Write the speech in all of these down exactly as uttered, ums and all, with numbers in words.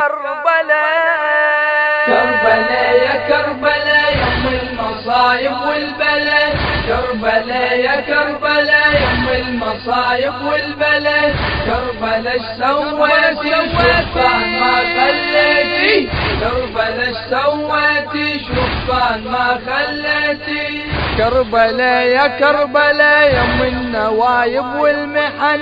كربلاء كربلاء يا كربلاء يم المصايب والبلاء، كربلاء يا كربلاء يم المصايب والبلاء، كربلاء اش سويتي شوفان ما خليتي، كربلاء اش سويتي شوفان ما خليتي. كربلاء يا كربلاء يم النوايب والمحن،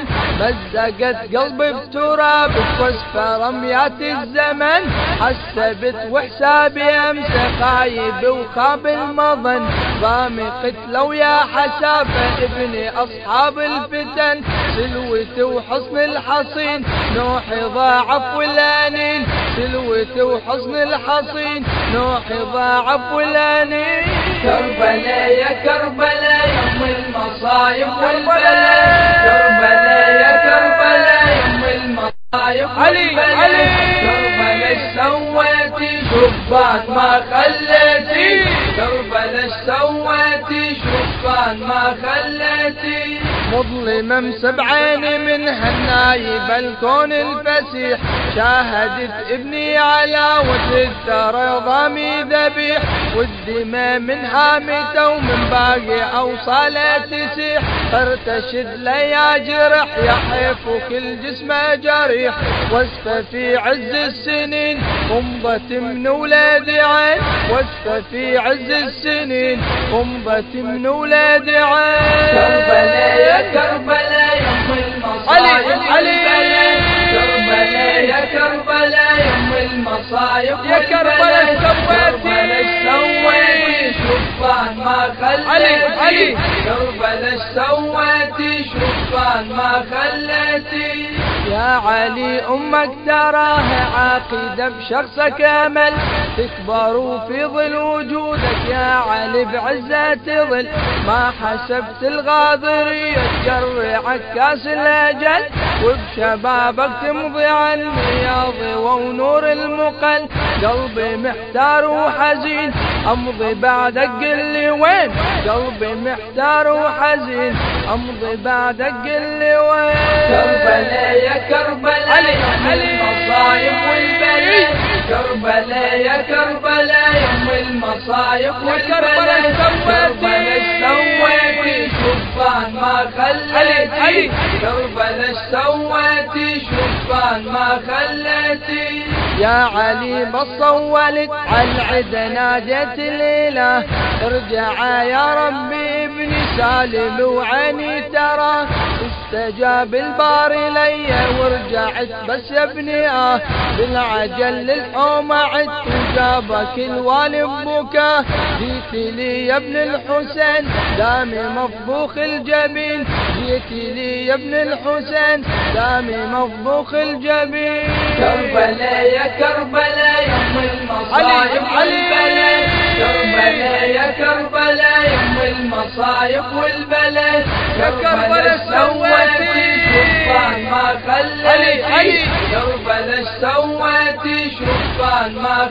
مزقت قلبي بترابك واسفى رميات الزمن، حسبت وحسابي امس خايب وخاب المظن، ضامي قتله ويا حسافه ابني اصحاب الفتن، سلوته وحصن الحصين نوحي ضاعف والانين، سلوته وحصن الحصين نوحي ضاعف والانين. كربلاء يا كربلاء يم المصايب والبلاء، كربلاء يا كربلاء يم المصايب والبلاء، كربلاء اش سويتي شوفان ما خليتي، كربلاء اش سويتي شوفان ما خليتي. مظلمة مسبعيني من هالنايب الكون الفسيح، شاهدت ابني على وجه الثرى ضامي ذبيح، والدماء من هامته ومن باقي اوصاله تسيح، ترتشد ليا جرح يحيف وكل جسمه جريح، واسفة في عز السنين ومضت من ولاد عين، واسفة في عز السنين ومضت من ولاد عين. كربلاء يا كربلاء يم المصايب والبلاء، كربلاء يا كربلاء يم المصايب والبلاء، كربلاء اش سويتي شوفان ما خليتي، كربلاء اش سويتي شوفان ما خليتي. يا علي امك تراها عاقدة بشخصك امل، تكبر في ظل وجودك يا علي بعزة ظل، ما حسبت الغاضرية تجرعك كاس الاجل، وبشبابك تمضي عن الرياض ونور المقل، قلبي محتار وحزين امضي بعدك قل لي وين، قلبي محتار وحزين امضي بعدك قل لي وين. كربلاء يا كربلاء يم المصايب والبلاء، كربلاء يا كربلاء يم المصايب والبلاء، كربلاء اش سويتي شوفان ما خليتي، كربلاء اش سويتي شوفان ما خليتي. يا علي بصولت عالعدا ناديت الاله، ارجع يا ربي ابني سالم وعيني ترى، استجاب الباري لي ورجعت بس يا ابني اه، بالعجل للحومة عدت وجابك الوالي ببكاه، جيت لي يا ابن الحسين دامي مفضوخ الجبين، جيت لي يا ابن الحسين دامي مفضوخ الجبين. كربلاء يا كربلاء يم المصايب والبلاء، كربلاء يا كربلاء يم المصايب والبلاء، كربلاء اش سويتي شوفان ما خليتي، كربلاء اش سويتي شوفان ما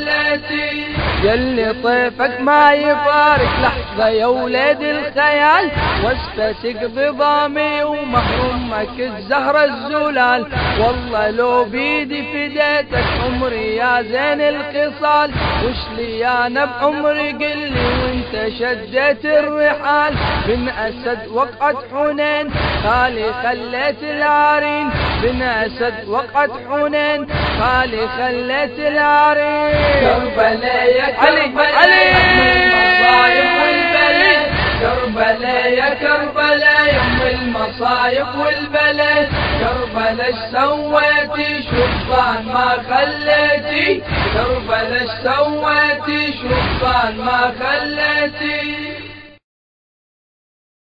خليتي. يلي طيفك ما يفارق لحظة يا ولاد الخيال، واسفة تقضي ضامي ومحرومك الزهرة الزلال، والله لو بيدي فديتك عمري يا زين الخصال، وش لي انا بعمري قلي وانت شديت الرحال، بن اسد وقعت حنين خالي خليت العارين، بن اسد وقعت حنين خالي خليت العارين. كربلاء يا كربلاء يم المصايب والبلاء، كربلاء يا كربلاء يم المصايب والبلاء، كربلاء اش سويتي شوفان ما خليتي، كربلاء اش سويتي شوفان ما خليتي.